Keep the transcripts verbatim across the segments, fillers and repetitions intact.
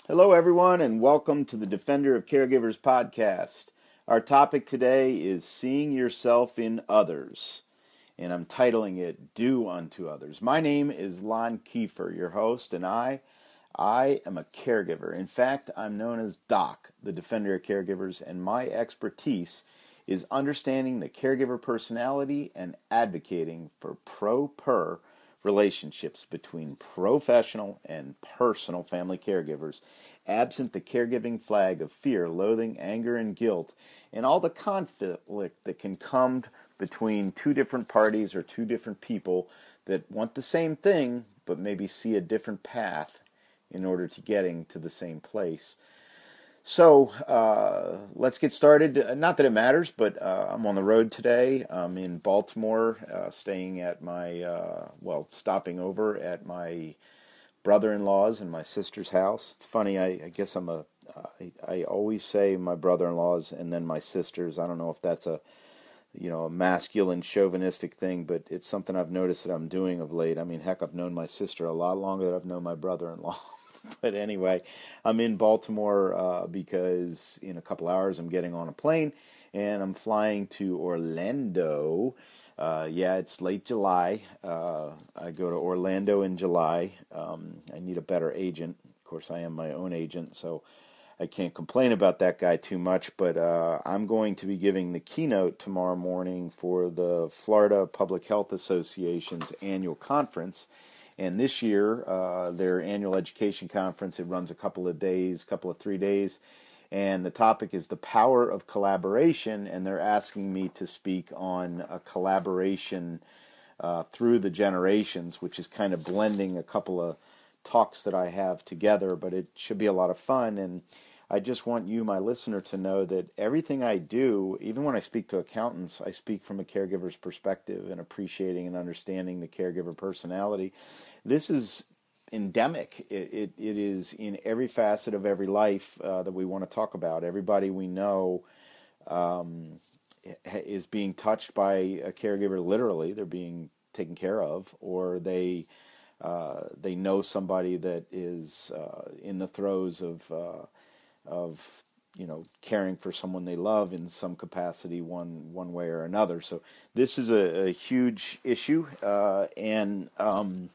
Hello, everyone, and welcome to the Defender of Caregivers podcast. Our topic today is seeing yourself in others, and I'm titling it Do Unto Others. My name is Lon Kiefer, your host, and I, I am a caregiver. In fact, I'm known as Doc, the Defender of Caregivers, and my expertise is understanding the caregiver personality and advocating for pro-per relationships between professional and personal family caregivers, absent the caregiving flag of fear, loathing, anger, and guilt, and all the conflict that can come between two different parties or two different people that want the same thing but maybe see a different path in order to getting to the same place. So uh, let's get started. Not that it matters, but uh, I'm on the road today. I'm in Baltimore, uh, staying at my, uh, well, stopping over at my brother-in-law's and my sister's house. It's funny, I, I guess I'm a, I, I always say my brother-in-law's and then my sister's. I don't know if that's a, you know, a masculine chauvinistic thing, but it's something I've noticed that I'm doing of late. I mean, heck, I've known my sister a lot longer than I've known my brother-in-law. But anyway, I'm in Baltimore uh, because in a couple hours I'm getting on a plane and I'm flying to Orlando. Uh, yeah, it's late July. Uh, I go to Orlando in July. Um, I need a better agent. Of course, I am my own agent, so I can't complain about that guy too much. But uh, I'm going to be giving the keynote tomorrow morning for the Florida Public Health Association's annual conference. And this year, uh, their annual education conference, it runs a couple of days, couple of three days. And the topic is the power of collaboration. And they're asking me to speak on a collaboration uh, through the generations, which is kind of blending a couple of talks that I have together. But it should be a lot of fun. And I just want you, my listener, to know that everything I do, even when I speak to accountants, I speak from a caregiver's perspective and appreciating and understanding the caregiver personality. This is endemic. It, it, it is in every facet of every life uh, that we want to talk about. Everybody we know um, is being touched by a caregiver literally. They're being taken care of, or they uh, they know somebody that is uh, in the throes of uh, of you know caring for someone they love in some capacity, one one way or another. So this is a, a huge issue, uh, and um,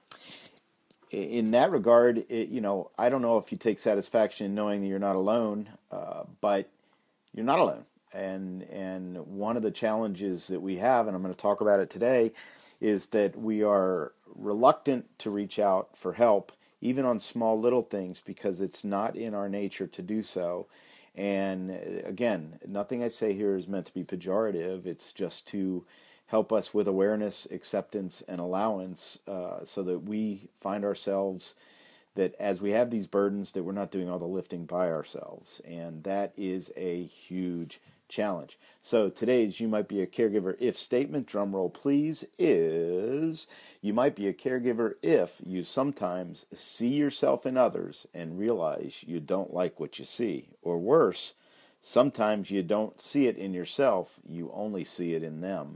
in that regard, it, you know, I don't know if you take satisfaction in knowing that you're not alone, uh, but you're not alone. And and one of the challenges that we have, and I'm going to talk about it today, is that we are reluctant to reach out for help, even on small little things, because it's not in our nature to do so. And again, nothing I say here is meant to be pejorative. It's just to help us with awareness, acceptance, and allowance, uh, so that we find ourselves that as we have these burdens, that we're not doing all the lifting by ourselves. And that is a huge challenge. So today's You Might Be a Caregiver If statement, drum roll please, is you might be a caregiver if you sometimes see yourself in others and realize you don't like what you see. Or worse, sometimes you don't see it in yourself, you only see it in them.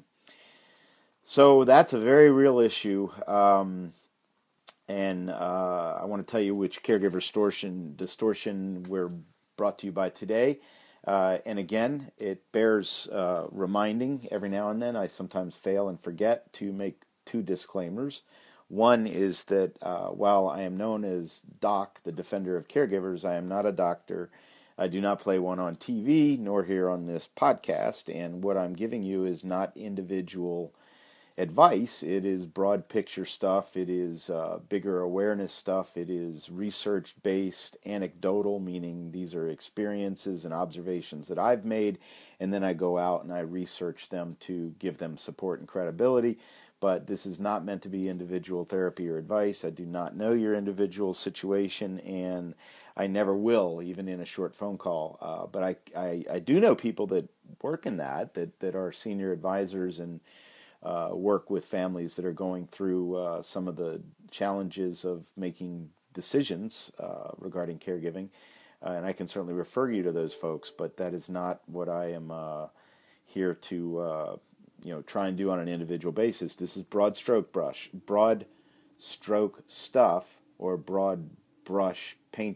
So that's a very real issue, um, and uh, I want to tell you which caregiver distortion, distortion we're brought to you by today. Uh, and again, it bears uh, reminding every now and then. I sometimes fail and forget to make two disclaimers. One is that uh, while I am known as Doc, the Defender of Caregivers, I am not a doctor. I do not play one on T V, nor here on this podcast. And what I'm giving you is not individual advice. It is broad picture stuff. It is uh, bigger awareness stuff. It is research-based, anecdotal, meaning these are experiences and observations that I've made, and then I go out and I research them to give them support and credibility. But this is not meant to be individual therapy or advice. I do not know your individual situation, and I never will, even in a short phone call. Uh, but I, I, I do know people that work in that, that, that are senior advisors and Uh, work with families that are going through uh, some of the challenges of making decisions uh, regarding caregiving. Uh, and I can certainly refer you to those folks, but that is not what I am uh, here to uh, you know try and do on an individual basis. This is broad stroke brush, broad stroke stuff, or broad brush painting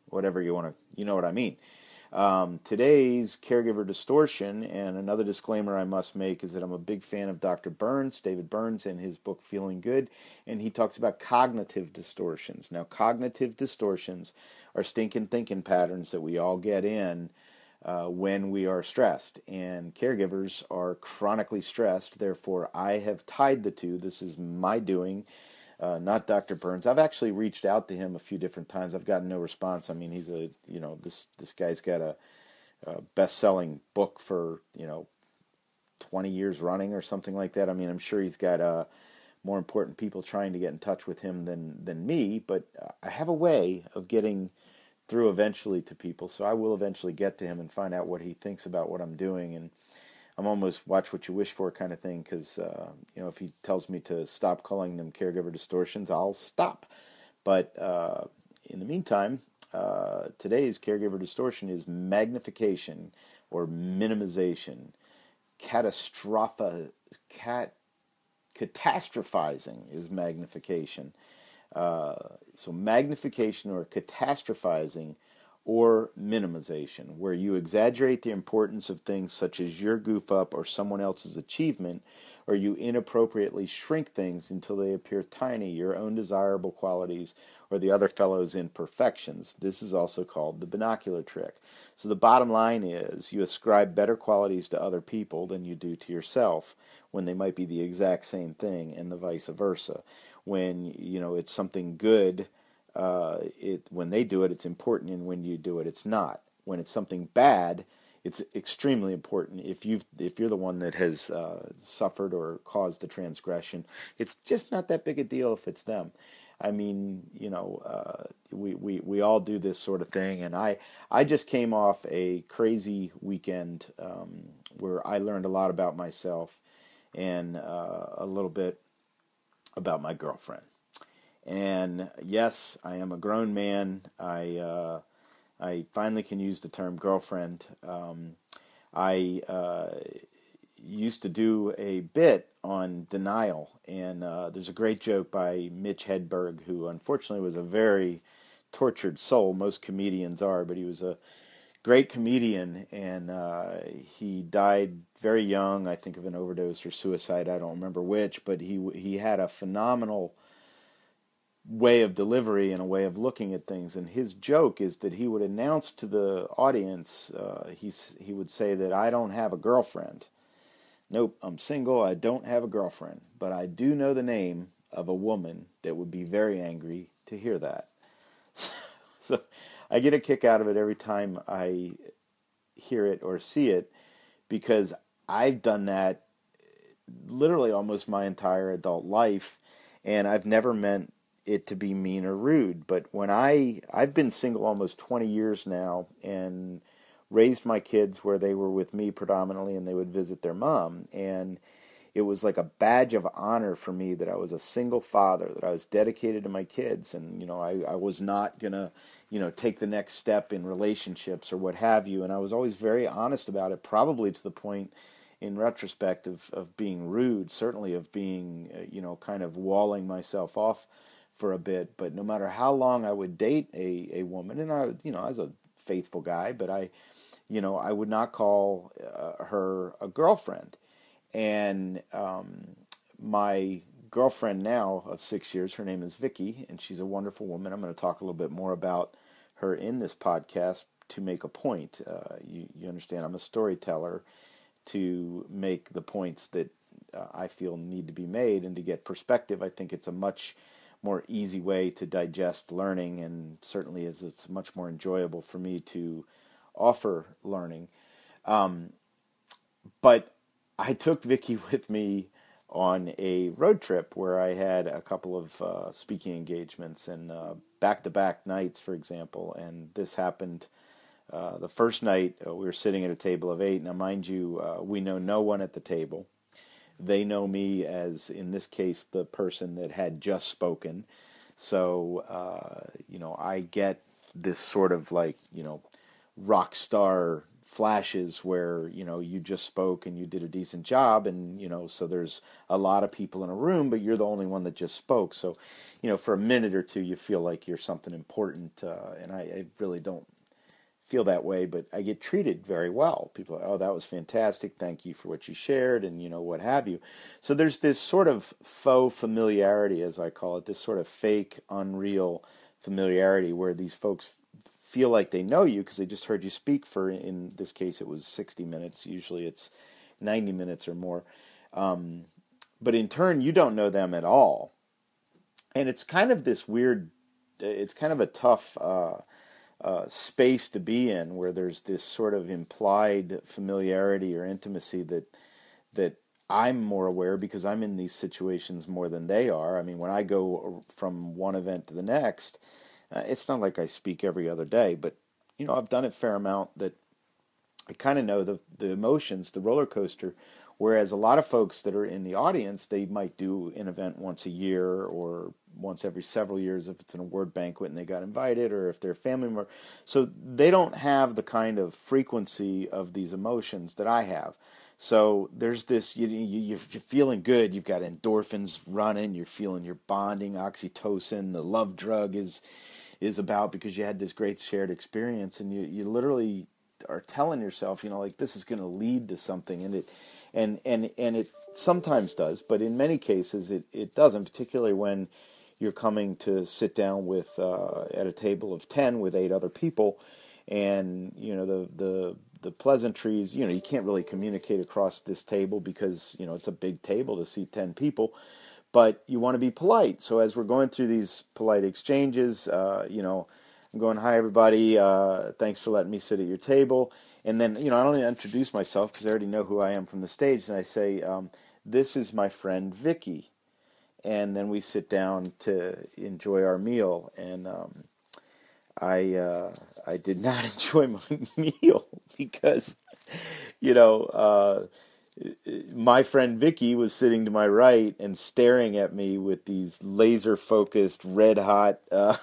whatever you want to, you know what I mean. Um, today's caregiver distortion, and another disclaimer I must make is that I'm a big fan of Doctor Burns, David Burns, in his book Feeling Good, and he talks about cognitive distortions. Now, cognitive distortions are stinking thinking patterns that we all get in uh, when we are stressed, and caregivers are chronically stressed. Therefore, I have tied the two. This is my doing. Uh, not Doctor Burns. I've actually reached out to him a few different times. I've gotten no response. I mean, he's a, you know, this this guy's got a, a best-selling book for, you know, twenty years running or something like that. I mean, I'm sure he's got uh, more important people trying to get in touch with him than than me. But I have a way of getting through eventually to people, so I will eventually get to him and find out what he thinks about what I'm doing. And I'm almost watch what you wish for kind of thing, because uh, you know, if he tells me to stop calling them caregiver distortions, I'll stop. But uh, in the meantime, uh, today's caregiver distortion is magnification or minimization, catastrophe, cat, catastrophizing is magnification. Uh, so magnification or catastrophizing or minimization, where you exaggerate the importance of things such as your goof up or someone else's achievement, or you inappropriately shrink things until they appear tiny, your own desirable qualities or the other fellow's imperfections. This is also called the binocular trick. So the bottom line is you ascribe better qualities to other people than you do to yourself, when they might be the exact same thing, and the vice versa. When, you know, it's something good, Uh, it when they do it, it's important, and when you do it, it's not. When it's something bad, it's extremely important. If you if you're the one that has uh, suffered or caused the transgression, it's just not that big a deal if it's them. I mean, you know, uh, we, we we all do this sort of thing, and I I just came off a crazy weekend um, where I learned a lot about myself and uh, a little bit about my girlfriend. And yes, I am a grown man. I uh, I finally can use the term girlfriend. Um, I uh, used to do a bit on denial, and uh, there's a great joke by Mitch Hedberg, who unfortunately was a very tortured soul. Most comedians are, but he was a great comedian, and uh, he died very young, I think of an overdose or suicide. I don't remember which, but he he had a phenomenal way of delivery and a way of looking at things. And his joke is that he would announce to the audience, uh, he's, he would say that I don't have a girlfriend. Nope, I'm single, I don't have a girlfriend. But I do know the name of a woman that would be very angry to hear that. So I get a kick out of it every time I hear it or see it, because I've done that literally almost my entire adult life, and I've never meant it to be mean or rude. But when I I've been single almost twenty years now, and raised my kids where they were with me predominantly, and they would visit their mom, and it was like a badge of honor for me that I was a single father, that I was dedicated to my kids, and you know, I, I was not gonna, you know, take the next step in relationships or what have you. And I was always very honest about it, probably to the point in retrospect of, of being rude, certainly of being, uh, you know, kind of walling myself off for a bit. But no matter how long I would date a, a woman, and I, you know, I was a faithful guy, but I, you know, I would not call uh, her a girlfriend. And um, my girlfriend now of six years, her name is Vicky, and she's a wonderful woman. I'm going to talk a little bit more about her in this podcast to make a point. Uh, you, you understand, I'm a storyteller to make the points that uh, I feel need to be made, and to get perspective. I think it's a much more easy way to digest learning, and certainly is it's much more enjoyable for me to offer learning. Um, but I took Vicky with me on a road trip where I had a couple of uh, speaking engagements and uh, back-to-back nights, for example. And this happened uh, the first night. Uh, we were sitting at a table of eight. Now, mind you, uh, we know no one at the table. They know me as, in this case, the person that had just spoken. So, uh, you know, I get this sort of like, you know, rock star flashes where, you know, you just spoke and you did a decent job, and, you know, so there's a lot of people in a room, but you're the only one that just spoke. So, you know, for a minute or two, you feel like you're something important, uh, and I, I really don't feel that way, but I get treated very well. People are, oh, that was fantastic, thank you for what you shared, and, you know, what have you. So there's this sort of faux familiarity, as I call it, this sort of fake, unreal familiarity where these folks feel like they know you because they just heard you speak for, in this case, it was sixty minutes. Usually it's ninety minutes or more. Um, but in turn, you don't know them at all. And it's kind of this weird, it's kind of a tough uh, uh, space to be in, where there's this sort of implied familiarity or intimacy that that I'm more aware because I'm in these situations more than they are. I mean, when I go from one event to the next, Uh, it's not like I speak every other day, but, you know, I've done a fair amount that I kind of know the the emotions, the roller coaster, whereas a lot of folks that are in the audience, they might do an event once a year or once every several years if it's an award banquet and they got invited, or if they're a family member. So they don't have the kind of frequency of these emotions that I have. So there's this, you, you, you're feeling good, you've got endorphins running, you're feeling you're bonding, oxytocin, the love drug is is about because you had this great shared experience, and you, you literally are telling yourself, you know, like, this is going to lead to something, and it and and and it sometimes does, but in many cases it, it doesn't, particularly when you're coming to sit down with uh, at a table of ten with eight other people, and, you know, the the the pleasantries, you know, you can't really communicate across this table because, you know, it's a big table to seat ten people. But you want to be polite. So as we're going through these polite exchanges, uh, you know, I'm going, hi, everybody. Uh, thanks for letting me sit at your table. And then, you know, I don't even introduce myself because I already know who I am from the stage. And I say, um, this is my friend Vicky. And then we sit down to enjoy our meal. And um, I uh, I did not enjoy my meal because, you know, uh, my friend Vicky was sitting to my right and staring at me with these laser-focused, red-hot uh,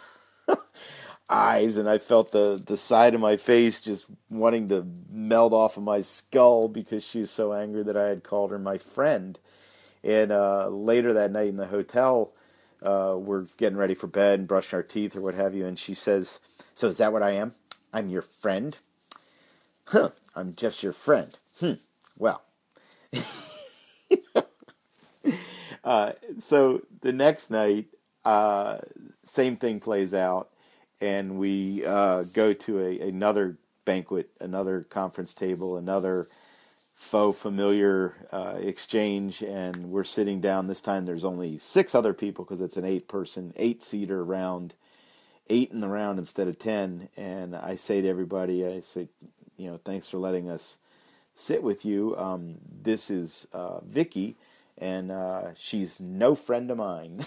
eyes, and I felt the, the side of my face just wanting to melt off of my skull because she was so angry that I had called her my friend. And uh, later that night in the hotel, uh, we're getting ready for bed and brushing our teeth or what have you, and she says, so is that what I am? I'm your friend? Huh, I'm just your friend. Hmm, well. uh, so the next night, uh, same thing plays out, and we uh, go to a, another banquet, another conference table, another faux familiar uh, exchange, and we're sitting down. This time there's only six other people because it's an eight-person, eight-seater round, eight in the round instead of ten, and I say to everybody, I say, you know, thanks for letting us sit with you. Um, this is uh, Vicky, and uh, she's no friend of mine.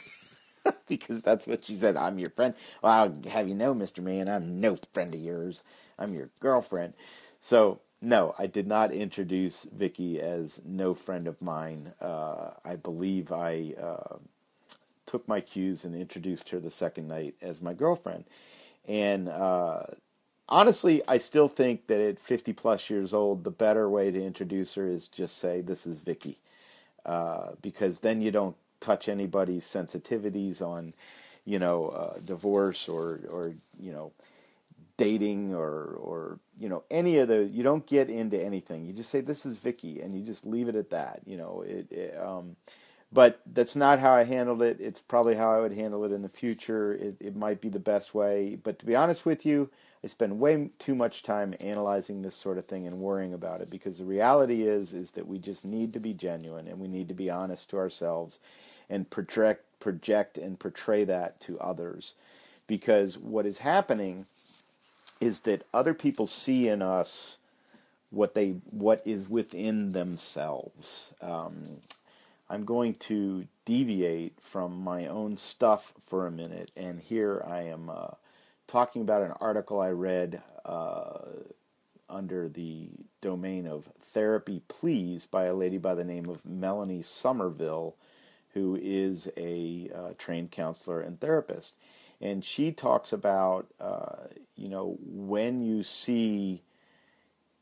Because that's what she said. I'm your friend. Well, I'll have you know, Mister Man, I'm no friend of yours. I'm your girlfriend. So, no, I did not introduce Vicky as no friend of mine. Uh, I believe I uh, took my cues and introduced her the second night as my girlfriend. And uh, honestly, I still think that at fifty plus years old, the better way to introduce her is just say, this is Vicky. Uh, because then you don't touch anybody's sensitivities on, you know, uh, divorce or, or, you know, dating or, or, you know, any of the, you don't get into anything. You just say, this is Vicky, and you just leave it at that, you know, it, it um, but that's not how I handled it. It's probably how I would handle it in the future. It, it might be the best way, but to be honest with you, I spend way too much time analyzing this sort of thing and worrying about it, because the reality is, is that we just need to be genuine, and we need to be honest to ourselves and project, project and portray that to others. Because what is happening is that other people see in us what they what is within themselves. Um, I'm going to deviate from my own stuff for a minute, and here I am uh, talking about an article I read uh, under the domain of Therapy Please by a lady by the name of Melanie Somerville, who is a uh, trained counselor and therapist. And she talks about, uh, you know, when you see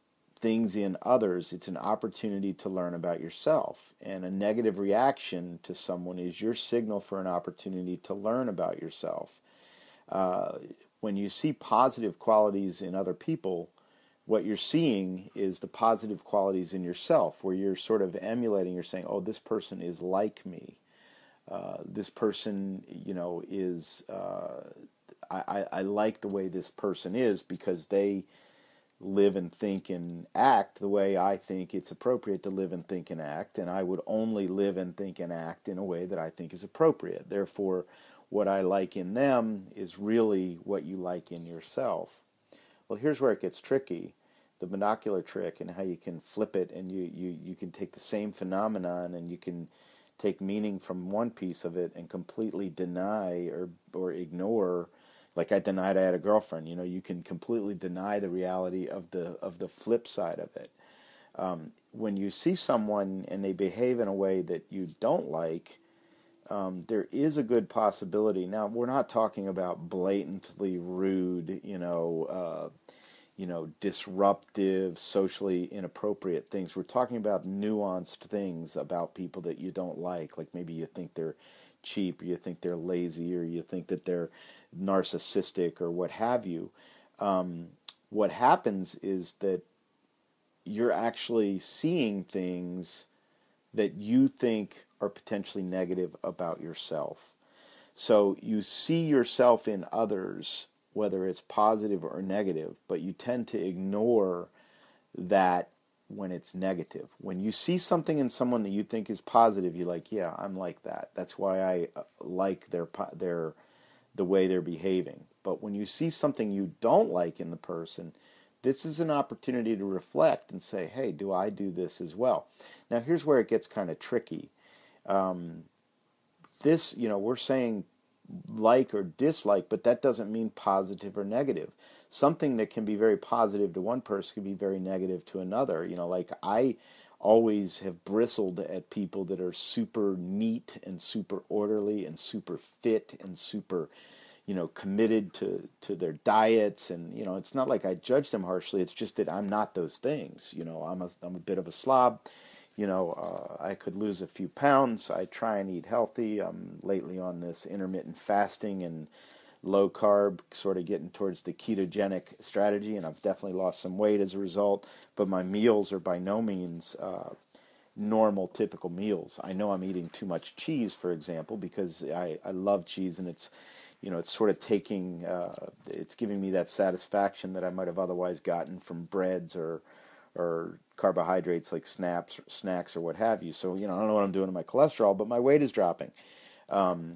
things in others, it's an opportunity to learn about yourself. And a negative reaction to someone is your signal for an opportunity to learn about yourself. Uh, when you see positive qualities in other people, what you're seeing is the positive qualities in yourself, where you're sort of emulating, you're saying, oh, this person is like me. Uh, this person, you know, is, uh, I, I like the way this person is because they live and think and act the way I think it's appropriate to live and think and act, and I would only live and think and act in a way that I think is appropriate. Therefore, what I like in them is really what you like in yourself. Well, here's where it gets tricky. The binocular trick and how you can flip it, and you, you, you can take the same phenomenon and you can take meaning from one piece of it and completely deny or or ignore. Like I denied I had a girlfriend. You know, you can completely deny the reality of the of the flip side of it. Um, when you see someone and they behave in a way that you don't like, um, there is a good possibility. Now, we're not talking about blatantly rude, you know, uh, you know, disruptive, socially inappropriate things. We're talking about nuanced things about people that you don't like. Like maybe you think they're cheap, or you think they're lazy, or you think that they're narcissistic, or what have you. Um, what happens is that you're actually seeing things that you think are potentially negative about yourself. So you see yourself in others, whether it's positive or negative, but you tend to ignore that when it's negative. When you see something in someone that you think is positive, you're like, yeah, I'm like that. That's why I like their their the way they're behaving. But when you see something you don't like in the person, this is an opportunity to reflect and say, hey, do I do this as well? Now, here's where it gets kind of tricky. Um, this, you know, we're saying like or dislike, but that doesn't mean positive or negative. Something that can be very positive to one person can be very negative to another. You know, like I always have bristled at people that are super neat and super orderly and super fit and super, you know, committed to, to their diets. And, you know, it's not like I judge them harshly. It's just that I'm not those things. You know, I'm a, I'm a bit of a slob. You know, uh, I could lose a few pounds. I try and eat healthy. I'm lately on this intermittent fasting and low carb, sort of getting towards the ketogenic strategy, and I've definitely lost some weight as a result. But my meals are by no means uh, normal, typical meals. I know I'm eating too much cheese, for example, because I, I love cheese, and it's, you know, it's sort of taking, uh, it's giving me that satisfaction that I might have otherwise gotten from breads or or carbohydrates like snaps, snacks, or what have you. So, you know, I don't know what I'm doing to my cholesterol, but my weight is dropping. Um,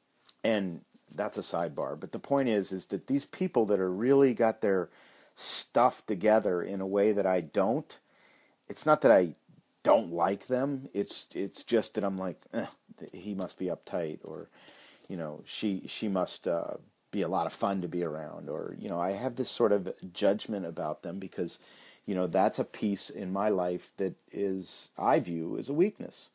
and that's a sidebar. But the point is, is that these people that are really got their stuff together in a way that I don't, it's not that I don't like them. It's, it's just that I'm like, eh, he must be uptight, or, you know, she, she must, uh, be a lot of fun to be around, or, you know, I have this sort of judgment about them because, you know, that's a piece in my life that is, I view as a weakness.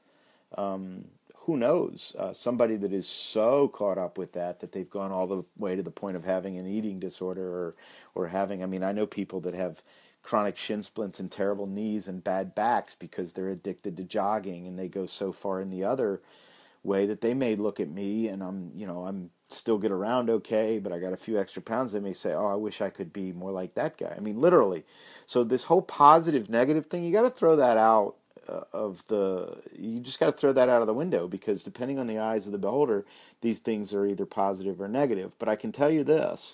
Um, who knows? Uh, somebody that is so caught up with that, that they've gone all the way to the point of having an eating disorder, or, or having, I mean, I know people that have chronic shin splints and terrible knees and bad backs because they're addicted to jogging, and they go so far in the other way that they may look at me and I'm, you know, I'm still get around okay, but I got a few extra pounds. They may say, oh, I wish I could be more like that guy. I mean, literally. So this whole positive, negative thing, you got to throw that out uh, of the, you just got to throw that out of the window, because depending on the eyes of the beholder, these things are either positive or negative. But I can tell you this,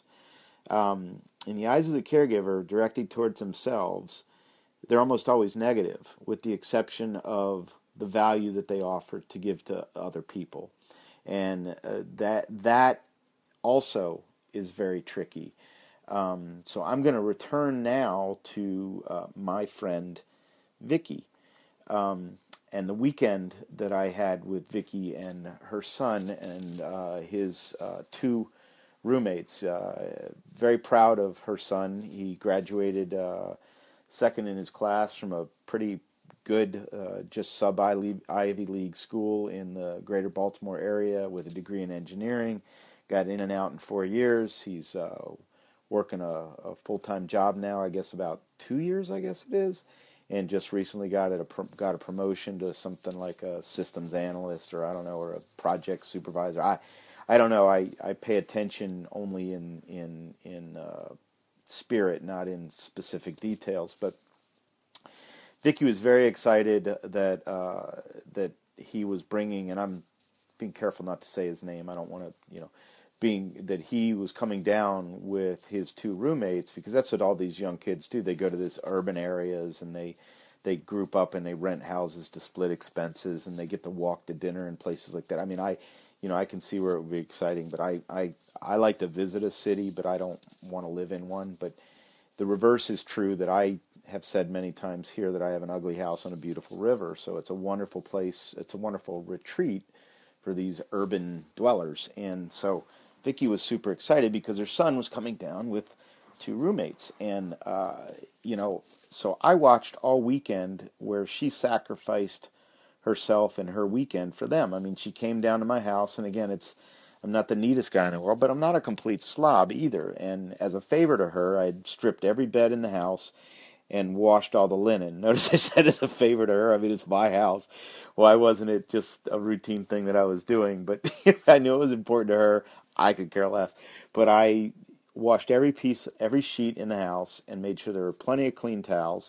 um, in the eyes of the caregiver directed towards themselves, they're almost always negative, with the exception of the value that they offer to give to other people. And uh, that that also is very tricky. Um, so I'm going to return now to uh, my friend Vicky, um, and the weekend that I had with Vicky and her son and uh, his uh, two roommates. Uh, very proud of her son. He graduated uh, second in his class from a pretty good, uh, just sub-Ivy League school in the greater Baltimore area with a degree in engineering. Got in and out in four years. He's uh, working a, a full-time job now, I guess about two years, I guess it is, and just recently got it a got a promotion to something like a systems analyst, or I don't know, or a project supervisor. I I don't know. I, I pay attention only in in in uh, spirit, not in specific details. But Vicky was very excited that uh, that he was bringing, and I'm being careful not to say his name. I don't want to, you know, being that he was coming down with his two roommates, because that's what all these young kids do. They go to these urban areas and they they group up and they rent houses to split expenses, and they get to walk to dinner in places like that. I mean, I, you know, I can see where it would be exciting, but I, I, I like to visit a city, but I don't want to live in one. But the reverse is true, that I have said many times here that I have an ugly house on a beautiful river. So it's a wonderful place. It's a wonderful retreat for these urban dwellers. And so Vicky was super excited because her son was coming down with two roommates. And, uh, you know, so I watched all weekend where she sacrificed herself and her weekend for them. I mean, she came down to my house, and again, it's, I'm not the neatest guy in the world, but I'm not a complete slob either. And as a favor to her, I stripped every bed in the house and washed all the linen. Notice I said as a favor to her. I mean, it's my house. Why wasn't it just a routine thing that I was doing? But if I knew it was important to her, I could care less. But I washed every piece, every sheet in the house, and made sure there were plenty of clean towels.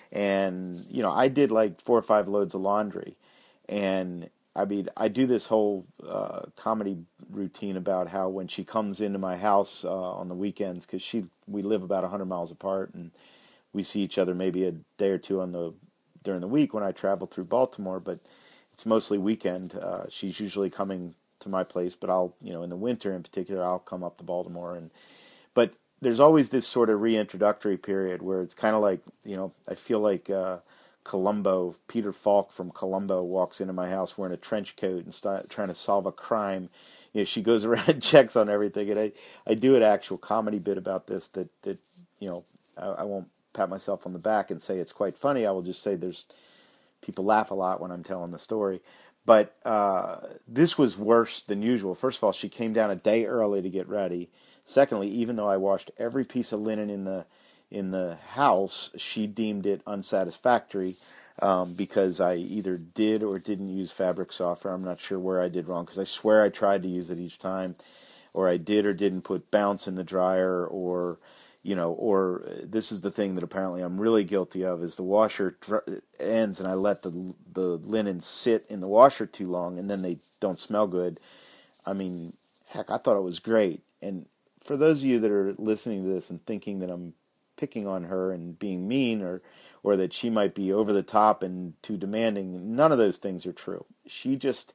And, you know, I did like four or five loads of laundry. And, I mean, I do this whole uh, comedy routine about how when she comes into my house uh, on the weekends, because she we live about one hundred miles apart, and we see each other maybe a day or two on the during the week when I travel through Baltimore, but it's mostly weekend. Uh, she's usually coming to my place, but I'll, you know, in the winter in particular, I'll come up to Baltimore. And but there's always this sort of reintroductory period where it's kind of like, you know, I feel like uh, Columbo, Peter Falk from Columbo walks into my house wearing a trench coat and start trying to solve a crime. You know, she goes around and checks on everything. And I, I do an actual comedy bit about this that, that you know, I, I won't pat myself on the back and say it's quite funny. I will just say there's people laugh a lot when I'm telling the story. But uh, this was worse than usual. First of all, she came down a day early to get ready. Secondly, even though I washed every piece of linen in the in the house, she deemed it unsatisfactory um, because I either did or didn't use fabric softener. I'm not sure where I did wrong, because I swear I tried to use it each time, or I did or didn't put bounce in the dryer, or you know, or this is the thing that apparently I'm really guilty of, is the washer dr- ends and I let the the linen sit in the washer too long, and then they don't smell good. I mean, heck, I thought it was great. And for those of you that are listening to this and thinking that I'm picking on her and being mean, or or that she might be over the top and too demanding, none of those things are true. She just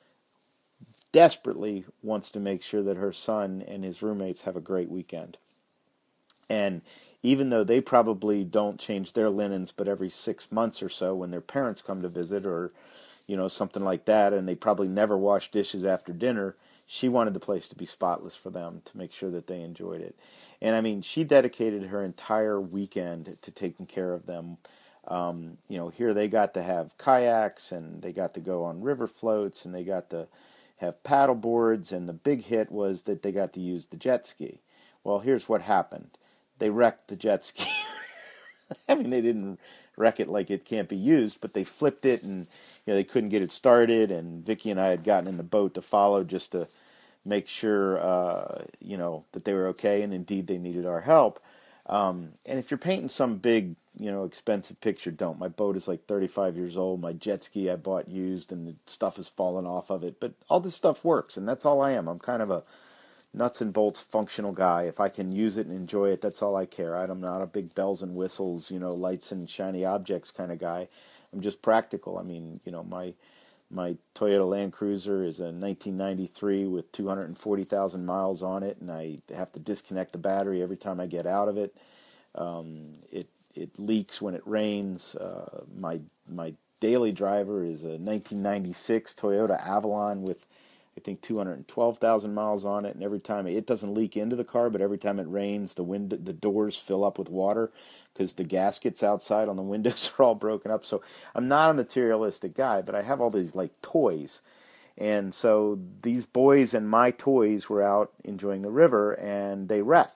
desperately wants to make sure that her son and his roommates have a great weekend. And even though they probably don't change their linens but every six months or so when their parents come to visit, or you know, something like that, and they probably never wash dishes after dinner, she wanted the place to be spotless for them, to make sure that they enjoyed it. And I mean, she dedicated her entire weekend to taking care of them. Um, you know, here they got to have kayaks, and they got to go on river floats, and they got to have paddle boards, and the big hit was that they got to use the jet ski. Well, here's what happened. They wrecked the jet ski. I mean, they didn't wreck it like it can't be used, but they flipped it, and you know, they couldn't get it started, and Vicky and I had gotten in the boat to follow just to make sure, uh, you know, that they were okay, and indeed they needed our help. Um, and if you're painting some big, you know, expensive picture, don't. My boat is like thirty-five years old. My jet ski I bought used, and the stuff has fallen off of it. But all this stuff works, and that's all I am. I'm kind of a nuts and bolts functional guy. If I can use it and enjoy it, that's all I care. I'm not a big bells and whistles, you know, lights and shiny objects kind of guy. I'm just practical. I mean, you know, my my Toyota Land Cruiser is a nineteen ninety-three with two hundred forty thousand miles on it, and I have to disconnect the battery every time I get out of it. Um, it it leaks when it rains. Uh, my my daily driver is a nineteen ninety-six Toyota Avalon with, I think, two hundred twelve thousand miles on it, and every time it doesn't leak into the car, but every time it rains, the window, the doors fill up with water because the gaskets outside on the windows are all broken up. So I'm not a materialistic guy, but I have all these like toys, and so these boys and my toys were out enjoying the river, and they wrecked.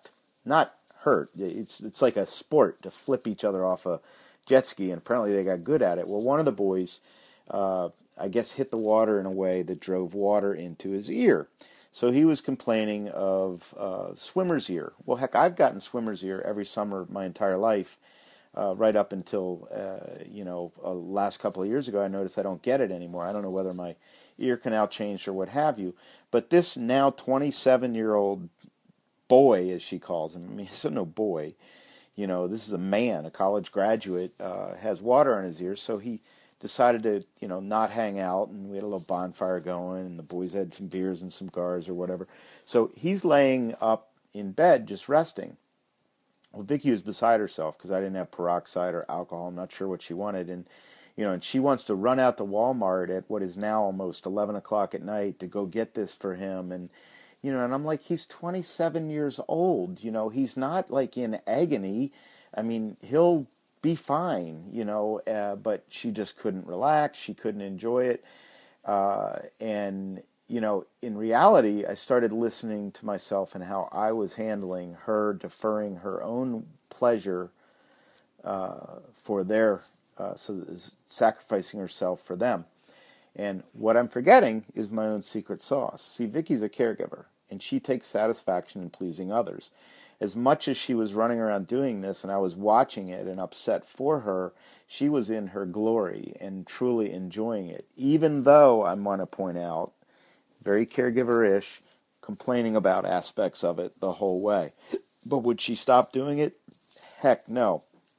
not hurt. It's it's like a sport to flip each other off a jet ski, and apparently they got good at it. Well, one of the boys, uh, I guess, hit the water in a way that drove water into his ear. So he was complaining of uh, swimmer's ear. Well, heck, I've gotten swimmer's ear every summer my entire life, uh, right up until, uh, you know, uh, last couple of years ago. I noticed I don't get it anymore. I don't know whether my ear canal changed or what have you. But this now twenty-seven-year-old boy, as she calls him, I mean, he's no boy, you know, this is a man, a college graduate, uh, has water in his ears, so he decided to, you know, not hang out, and we had a little bonfire going, and the boys had some beers and some cigars or whatever. So he's laying up in bed just resting. Well, Vicky was beside herself because I didn't have peroxide or alcohol. I'm not sure what she wanted, and you know, and she wants to run out to Walmart at what is now almost eleven o'clock at night to go get this for him, and you know, and I'm like, he's twenty-seven years old. You know, he's not like in agony. I mean, he'll be fine, you know, uh, but she just couldn't relax. She couldn't enjoy it. Uh, and, you know, in reality, I started listening to myself and how I was handling her, deferring her own pleasure uh, for their, uh, so sacrificing herself for them. And what I'm forgetting is my own secret sauce. See, Vicky's a caregiver, and she takes satisfaction in pleasing others. As much as she was running around doing this and I was watching it and upset for her, she was in her glory and truly enjoying it, even though, I want to point out, very caregiver-ish, complaining about aspects of it the whole way. But would she stop doing it? Heck no.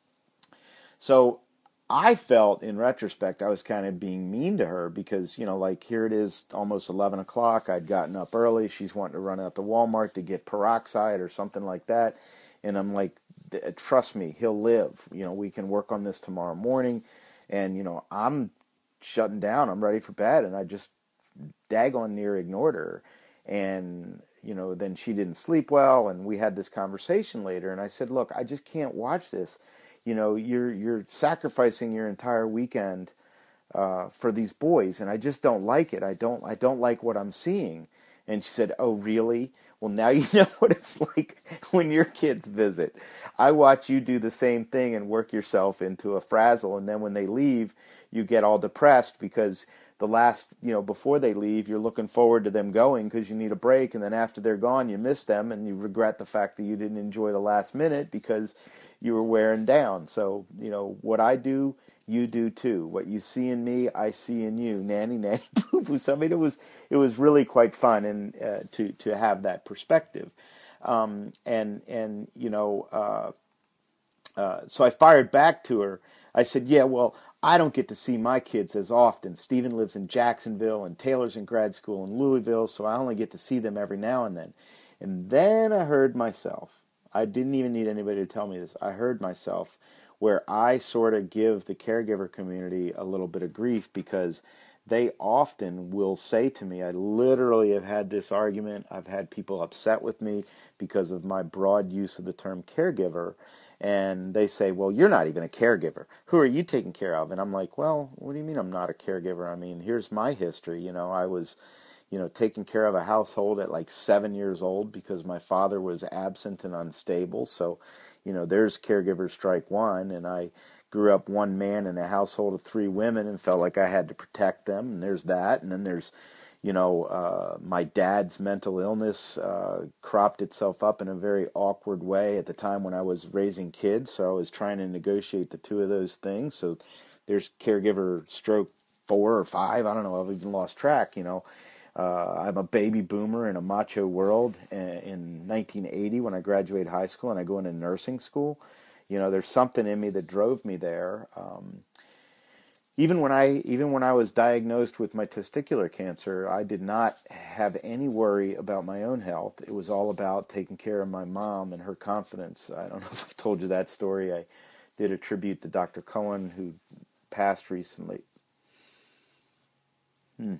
So I felt, in retrospect, I was kind of being mean to her because, you know, like, here it is, almost eleven o'clock. I'd gotten up early. She's wanting to run out to Walmart to get peroxide or something like that. And I'm like, trust me, he'll live. You know, we can work on this tomorrow morning. And, you know, I'm shutting down. I'm ready for bed. And I just daggone near ignored her. And, you know, then she didn't sleep well. And we had this conversation later. And I said, look, I just can't watch this. You know, you're you're sacrificing your entire weekend uh, for these boys, and I just don't like it. I don't I don't like what I'm seeing. And she said, "Oh, really? Well, now you know what it's like when your kids visit. I watch you do the same thing and work yourself into a frazzle, and then when they leave, you get all depressed because the last, you know, before they leave, you're looking forward to them going because you need a break, and then after they're gone, you miss them, and you regret the fact that you didn't enjoy the last minute because you were wearing down. So, you know, what I do, you do too. What you see in me, I see in you. Nanny, nanny, boo boo. So I mean, it was it was really quite fun and uh, to to have that perspective, um, and and you know, uh, uh, so I fired back to her. I said, yeah, well, I don't get to see my kids as often. Stephen lives in Jacksonville, and Taylor's in grad school in Louisville, so I only get to see them every now and then. And then I heard myself. I didn't even need anybody to tell me this. I heard myself where I sort of give the caregiver community a little bit of grief because they often will say to me, I literally have had this argument. I've had people upset with me because of my broad use of the term caregiver. And they say, well, you're not even a caregiver. Who are you taking care of? And I'm like, well, what do you mean I'm not a caregiver? I mean, here's my history. You know, I was, you know, taking care of a household at like seven years old because my father was absent and unstable. So, you know, there's caregiver strike one. And I grew up one man in a household of three women and felt like I had to protect them. And there's that. And then there's, you know, uh, my dad's mental illness uh, cropped itself up in a very awkward way at the time when I was raising kids. So I was trying to negotiate the two of those things. So there's caregiver stroke four or five. I don't know. I've even lost track, you know. Uh, I'm a baby boomer in a macho world in nineteen eighty when I graduated high school and I go into nursing school. You know, there's something in me that drove me there. Um, Even when I even when I was diagnosed with my testicular cancer, I did not have any worry about my own health. It was all about taking care of my mom and her confidence. I don't know if I've told you that story. I did a tribute to Doctor Cohen, who passed recently. Hmm.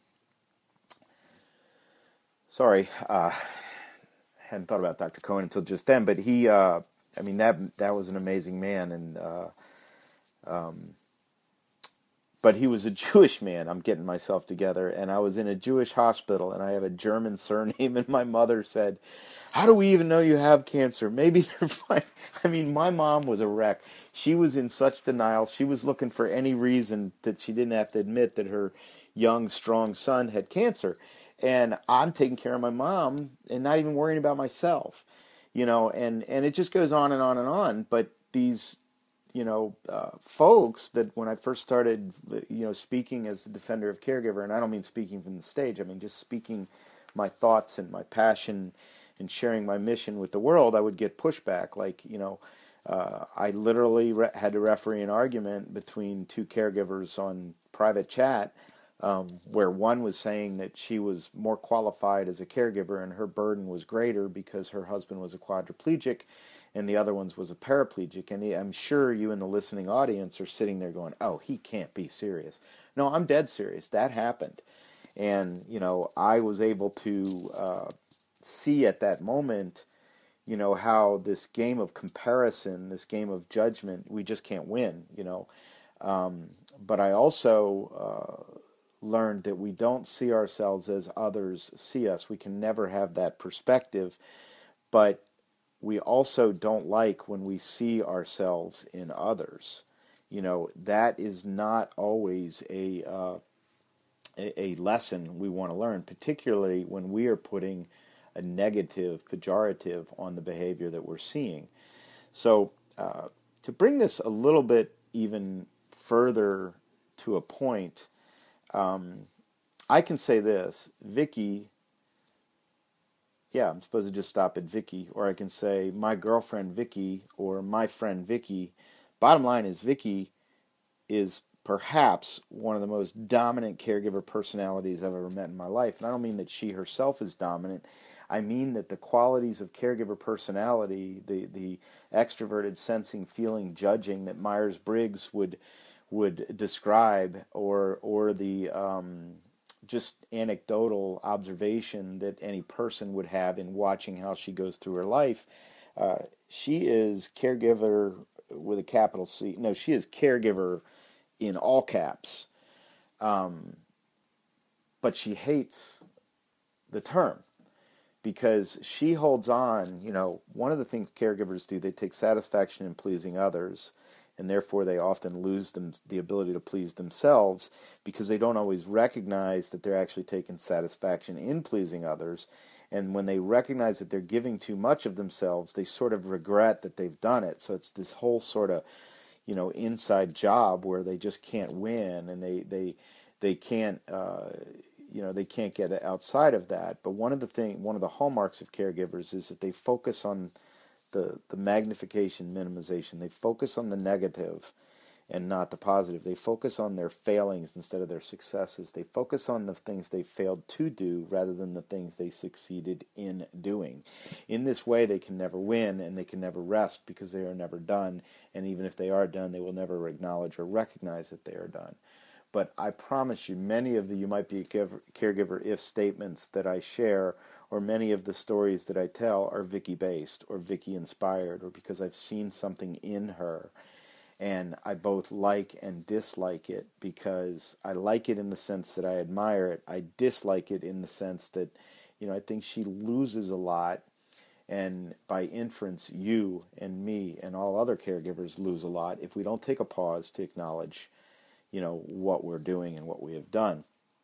Sorry, uh, hadn't thought about Doctor Cohen until just then. But he, uh, I mean, that that was an amazing man, and uh, um, but he was a Jewish man. I'm getting myself together, and I was in a Jewish hospital, and I have a German surname, and my mother said, "How do we even know you have cancer? Maybe they're fine." I mean, my mom was a wreck. She was in such denial. She was looking for any reason that she didn't have to admit that her young, strong son had cancer. And I'm taking care of my mom and not even worrying about myself, you know, and, and it just goes on and on and on. But these, you know, uh, folks that when I first started, you know, speaking as the defender of caregiver, and I don't mean speaking from the stage, I mean just speaking my thoughts and my passion and sharing my mission with the world, I would get pushback. Like, you know, uh, I literally re- had to referee an argument between two caregivers on private chat, um, where one was saying that she was more qualified as a caregiver and her burden was greater because her husband was a quadriplegic, and the other one's was a paraplegic. And he, I'm sure you in the listening audience are sitting there going, "Oh, he can't be serious." No, I'm dead serious. That happened. And, you know, I was able to uh, see at that moment, you know, how this game of comparison, this game of judgment, we just can't win, you know. Um, but I also uh, learned that we don't see ourselves as others see us. We can never have that perspective. But we also don't like when we see ourselves in others. You know, that is not always a uh, a, a lesson we want to learn, particularly when we are putting a negative, pejorative on the behavior that we're seeing. So uh, to bring this a little bit even further to a point, um, I can say this, Vicky, yeah, I'm supposed to just stop at Vicky, or I can say my girlfriend Vicky or my friend Vicky. Bottom line is Vicky is perhaps one of the most dominant caregiver personalities I've ever met in my life. And I don't mean that she herself is dominant. I mean that the qualities of caregiver personality, the the extroverted sensing, feeling, judging that Myers-Briggs would would describe, or or the um, just anecdotal observation that any person would have in watching how she goes through her life. Uh, she is caregiver with a capital C. No, she is caregiver in all caps. Um, but she hates the term, because she holds on, you know, one of the things caregivers do, they take satisfaction in pleasing others, and therefore they often lose them the ability to please themselves because they don't always recognize that they're actually taking satisfaction in pleasing others. And when they recognize that they're giving too much of themselves, they sort of regret that they've done it. So it's this whole sort of, you know, inside job where they just can't win, and they they they can't uh, you know they can't get outside of that. But one of the thing, one of the hallmarks of caregivers is that they focus on the the magnification, minimization. They focus on the negative and not the positive. They focus on their failings instead of their successes. They focus on the things they failed to do rather than the things they succeeded in doing. In this way, they can never win and they can never rest because they are never done. And even if they are done, they will never acknowledge or recognize that they are done. But I promise you, many of the you might be a caregiver if statements that I share, or many of the stories that I tell, are Vicky based or Vicky inspired, or because I've seen something in her. And I both like and dislike it, because I like it in the sense that I admire it. I dislike it in the sense that, you know, I think she loses a lot. And by inference, you and me and all other caregivers lose a lot if we don't take a pause to acknowledge, you know, what we're doing and what we have done.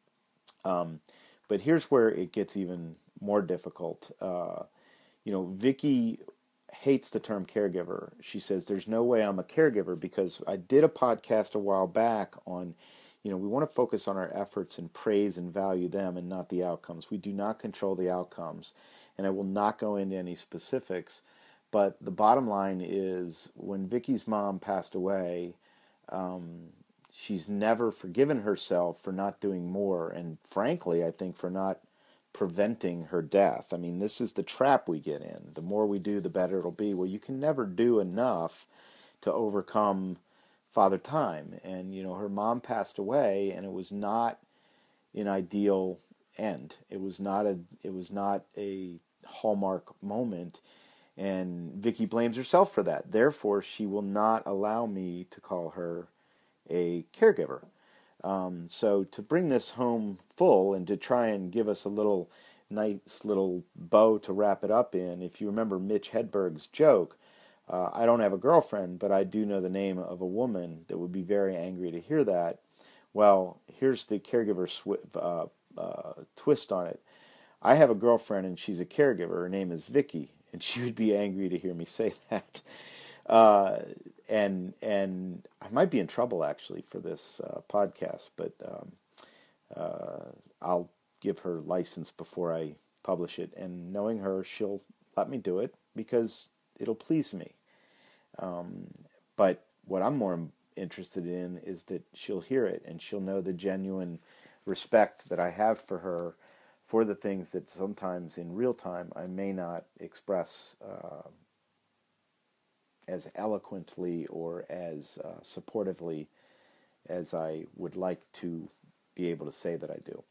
Um, but here's where it gets even more difficult. Uh, you know, Vicky hates the term caregiver. She says, there's no way I'm a caregiver, because I did a podcast a while back on, you know, we want to focus on our efforts and praise and value them and not the outcomes. We do not control the outcomes. And I will not go into any specifics. But the bottom line is, when Vicky's mom passed away, um, she's never forgiven herself for not doing more. And frankly, I think for not preventing her death. I mean, this is the trap we get in. The more we do, the better it'll be. Well, you can never do enough to overcome Father Time. And, you know, her mom passed away, and it was not an ideal end. It was not a it was not a hallmark moment, and Vicky blames herself for that. Therefore, she will not allow me to call her a caregiver. Um, so to bring this home full and to try and give us a little nice little bow to wrap it up in, if you remember Mitch Hedberg's joke, uh, I don't have a girlfriend, but I do know the name of a woman that would be very angry to hear that. Well, here's the caregiver sw- uh, uh, twist on it. I have a girlfriend and she's a caregiver. Her name is Vicky, and she would be angry to hear me say that. Uh, and and I might be in trouble actually for this uh, podcast, but um, uh, I'll give her license before I publish it. And knowing her, she'll let me do it because it'll please me. Um, but what I'm more interested in is that she'll hear it and she'll know the genuine respect that I have for her for the things that sometimes in real time I may not express uh, as eloquently or as uh, supportively as I would like to be able to say that I do.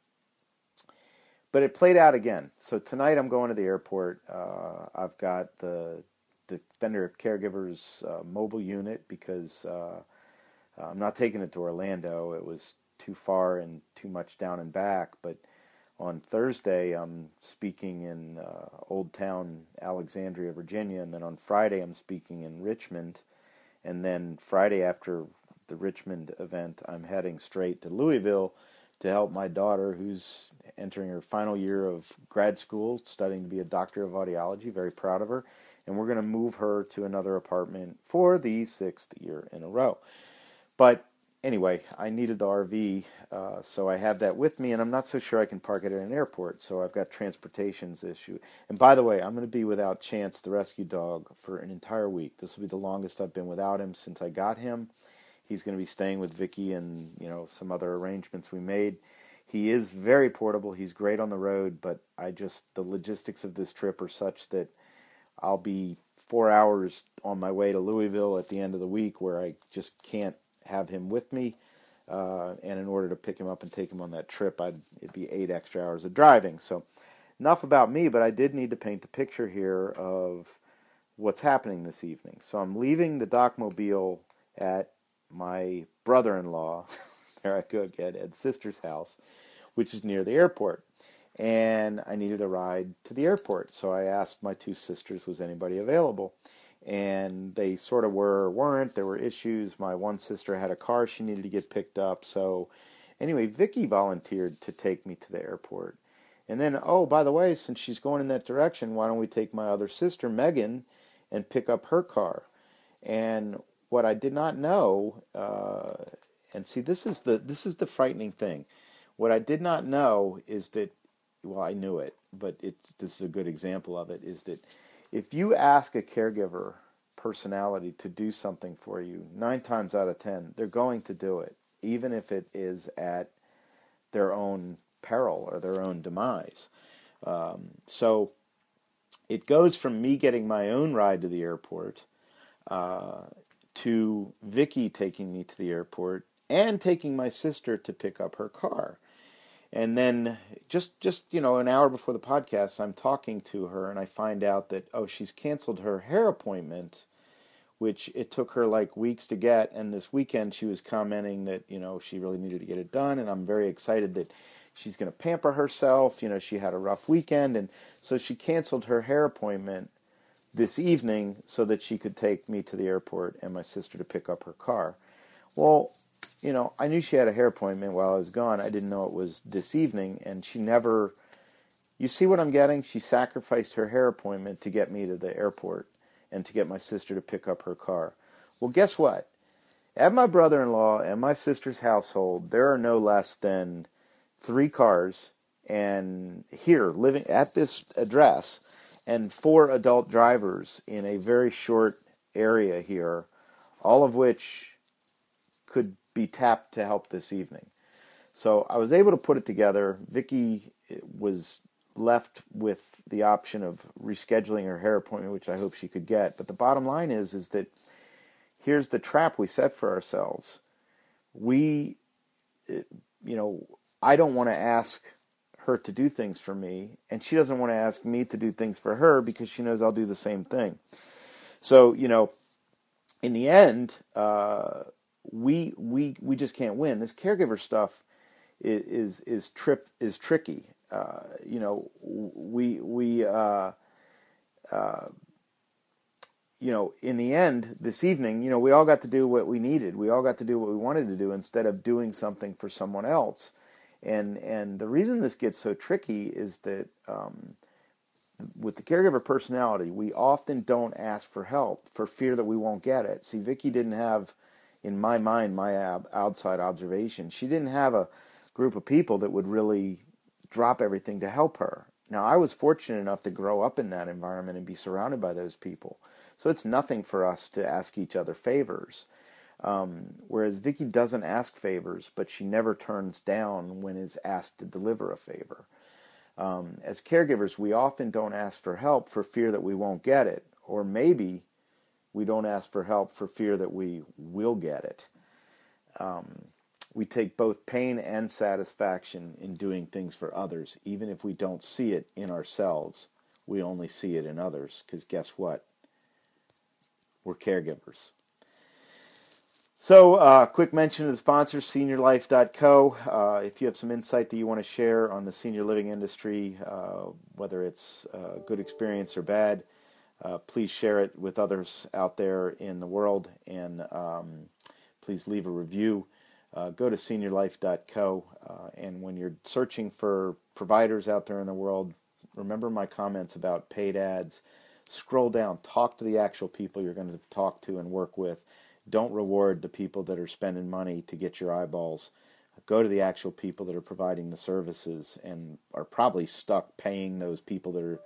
But it played out again. So tonight I'm going to the airport. Uh, I've got the Defender of Caregivers uh, mobile unit because uh, I'm not taking it to Orlando. It was too far and too much down and back. But on Thursday, I'm speaking in uh, Old Town, Alexandria, Virginia. And then on Friday, I'm speaking in Richmond. And then Friday after the Richmond event, I'm heading straight to Louisville to help my daughter, who's entering her final year of grad school, studying to be a doctor of audiology. Very proud of her. And we're going to move her to another apartment for the sixth year in a row. But anyway, I needed the R V, uh, so I have that with me, and I'm not so sure I can park it at an airport, so I've got transportation's issue. And by the way, I'm going to be without Chance, the rescue dog, for an entire week. This will be the longest I've been without him since I got him. He's going to be staying with Vicky and, you know, some other arrangements we made. He is very portable. He's great on the road, but I just, the logistics of this trip are such that I'll be four hours on my way to Louisville at the end of the week where I just can't have him with me. Uh, and in order to pick him up and take him on that trip, I'd, it'd be eight extra hours of driving. So enough about me, but I did need to paint the picture here of what's happening this evening. So I'm leaving the Docmobile at my brother-in-law, there I go again, Ed's sister's house, which is near the airport. And I needed a ride to the airport. So I asked my two sisters, was anybody available? And they sort of were or weren't. There were issues. My one sister had a car she needed to get picked up. So anyway, Vicky volunteered to take me to the airport. And then, oh, by the way, since she's going in that direction, why don't we take my other sister, Megan, and pick up her car? And what I did not know, uh, and see, this is the this is the frightening thing. What I did not know is that, well, I knew it, but it's this is a good example of it, is that if you ask a caregiver personality to do something for you, nine times out of ten, they're going to do it, even if it is at their own peril or their own demise. Um, so it goes from me getting my own ride to the airport uh, to Vicky taking me to the airport and taking my sister to pick up her car. And then just, just, you know, an hour before the podcast, I'm talking to her and I find out that, oh, she's canceled her hair appointment, which it took her like weeks to get. And this weekend she was commenting that, you know, she really needed to get it done. And I'm very excited that she's going to pamper herself. You know, she had a rough weekend. And so she canceled her hair appointment this evening so that she could take me to the airport and my sister to pick up her car. Well, you know, I knew she had a hair appointment while I was gone. I didn't know it was this evening, and she never, you see what I'm getting? She sacrificed her hair appointment to get me to the airport and to get my sister to pick up her car. Well, guess what? At my brother-in-law and my sister's household, there are no less than three cars, and here, living at this address, and four adult drivers in a very short area here, all of which could be tapped to help this evening. So I was able to put it together. Vicky was left with the option of rescheduling her hair appointment, which I hope she could get. But the bottom line is, is that here's the trap we set for ourselves. We, you know, I don't want to ask her to do things for me, and she doesn't want to ask me to do things for her because she knows I'll do the same thing. So, you know, in the end, uh, we we we just can't win. This caregiver stuff is is, is trip is tricky. Uh, you know, we we uh, uh, you know, in the end, this evening, you know, we all got to do what we needed. We all got to do what we wanted to do instead of doing something for someone else. And and the reason this gets so tricky is that um, with the caregiver personality, we often don't ask for help for fear that we won't get it. See, Vicky didn't have, in my mind, my ab- outside observation, she didn't have a group of people that would really drop everything to help her. Now, I was fortunate enough to grow up in that environment and be surrounded by those people. So it's nothing for us to ask each other favors. Um, whereas Vicky doesn't ask favors, but she never turns down when is asked to deliver a favor. Um, as caregivers, we often don't ask for help for fear that we won't get it, or maybe we don't ask for help for fear that we will get it. Um, we take both pain and satisfaction in doing things for others, even if we don't see it in ourselves. We only see it in others, because guess what? We're caregivers. So, uh, quick mention of the sponsors, senior life dot co. Uh, if you have some insight that you want to share on the senior living industry, uh, whether it's a good experience or bad, uh, please share it with others out there in the world, and um, please leave a review. Uh, go to senior life dot co, uh, and when you're searching for providers out there in the world, remember my comments about paid ads. Scroll down, talk to the actual people you're going to talk to and work with. Don't reward the people that are spending money to get your eyeballs. Go to the actual people that are providing the services and are probably stuck paying those people that are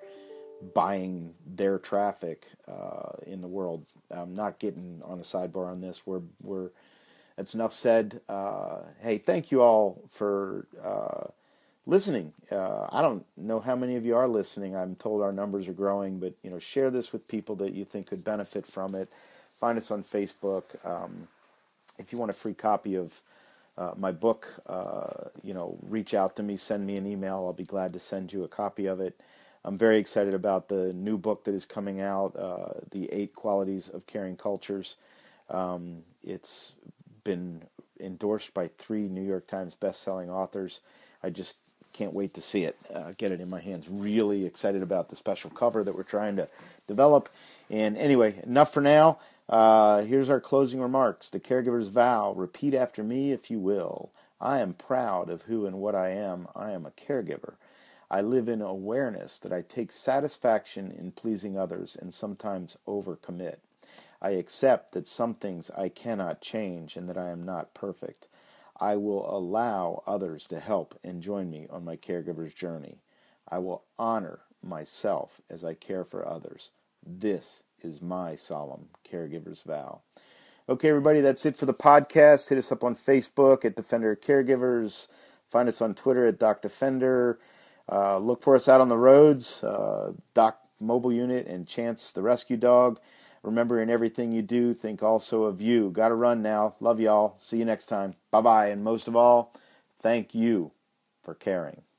buying their traffic uh, in the world. I'm not getting on a sidebar on this. We're we're that's enough said. Uh, hey, thank you all for uh, listening. Uh, I don't know how many of you are listening. I'm told our numbers are growing, but you know, share this with people that you think could benefit from it. Find us on Facebook. Um, if you want a free copy of uh, my book, uh, you know, reach out to me, send me an email. I'll be glad to send you a copy of it. I'm very excited about the new book that is coming out, uh, The Eight Qualities of Caring Cultures. Um, it's been endorsed by three New York Times best-selling authors. I just can't wait to see it, uh, get it in my hands. Really excited about the special cover that we're trying to develop. And anyway, enough for now. Uh, here's our closing remarks. The caregiver's vow. Repeat after me if you will. I am proud of who and what I am. I am a caregiver. I live in awareness that I take satisfaction in pleasing others and sometimes overcommit. I accept that some things I cannot change and that I am not perfect. I will allow others to help and join me on my caregiver's journey. I will honor myself as I care for others. This is my solemn caregiver's vow. Okay, everybody, that's it for the podcast. Hit us up on Facebook at Defender Caregivers. Find us on Twitter at Doc Defender. Uh, look for us out on the roads, uh, Doc Mobile Unit and Chance the Rescue Dog. Remember, in everything you do, think also of you. Got to run now. Love y'all. See you next time. Bye-bye. And most of all, thank you for caring.